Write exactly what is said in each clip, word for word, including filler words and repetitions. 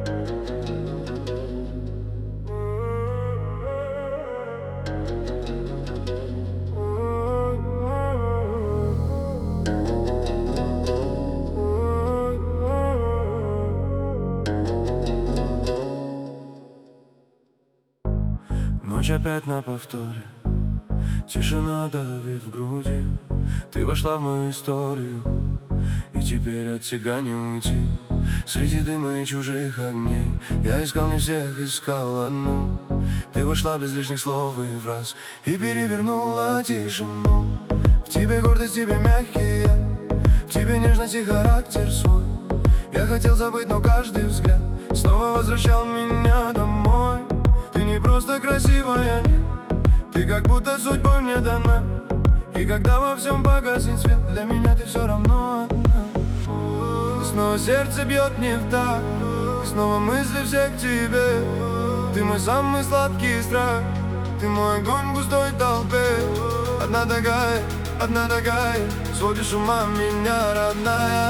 Ночь опять на повторе, тишина давит в груди. Ты вошла в мою историю, и теперь от тебя не уйти. Среди дыма и чужих огней я искал не всех, искал одну. Ты вошла без лишних слов и фраз и перевернула тишину. В тебе гордость, в тебе мягкий я, в тебе нежность и характер свой. Я хотел забыть, но каждый взгляд снова возвращал меня домой. Ты не просто красивая, нет, ты как будто судьбой мне дана. И когда во всем погаснет свет, для меня ты все равно одна. И снова сердце бьет не в такт, и снова мысли все к тебе. Ты мой самый сладкий страх, ты мой огонь в густой толпе. Одна такая, одна такая, сводишь с ума меня, родная.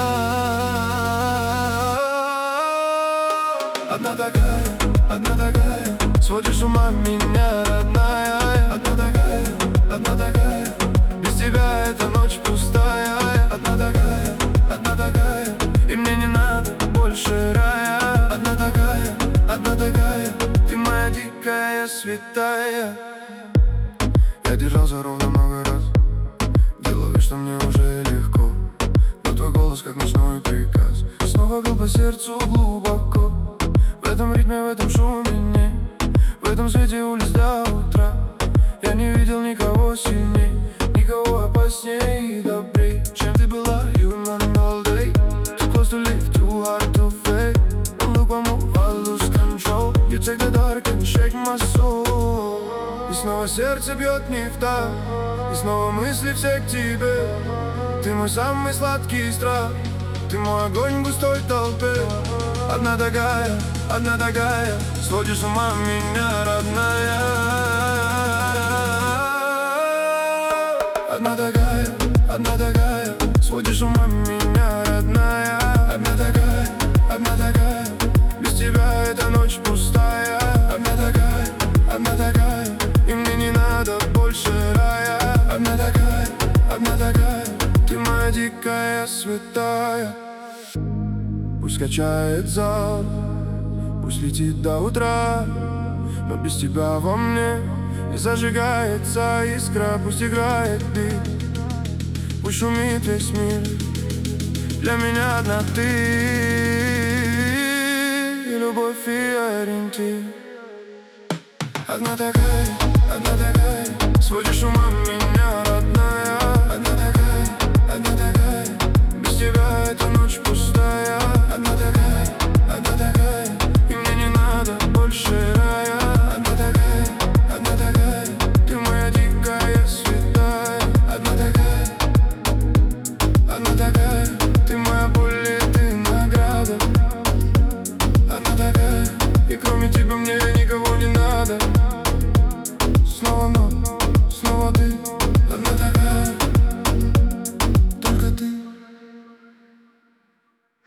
Одна такая, одна такая, сводишь с ума меня, родная. Одна такая, одна такая, без тебя эта ночь пустая. Одна такая, одна такая, и мне не надо больше рая. Одна такая, одна такая, ты моя дикая святая. Я держался ровно много раз, делал вид, что мне уже легко, но твой голос как ночной приказ снова бил по сердцу глубоко. В этом ритме, в этом шуме, в этом свете улиц до утра я не видел никого сильней, никого опасней и добрей, чем ты была. You remind me all day, too close to live, too hard to fake. Don't look one move, I lose control. You take the dark and shake my soul. И снова сердце бьет не в такт, и снова мысли все к тебе. Ты мой самый сладкий страх, ты мой огонь в густой толпе. Одна такая, одна такая, сводишь с ума меня, родная. Одна такая, одна такая, сводишь с ума меня, родная. Одна такая, одна такая, без тебя эта ночь пустая. Одна такая, одна такая, и мне не надо больше рая. Одна такая, одна такая, ты моя дикая святая. Пусть качает зал, пусть летит до утра, но без тебя во мне не зажигается искра. Пусть играет бит, пусть шумит весь мир, для меня одна ты, и любовь и ориентир. Одна такая, одна такая, сводишь с ума меня, родная. Одна такая, одна такая, без тебя эта ночь пустая. Одна такая, одна такая, и мне не надо больше рая. Одна такая, одна такая, ты моя дикая святая. Одна такая, одна такая, ты моя боль и ты награда. Одна такая, и кроме тебя мне не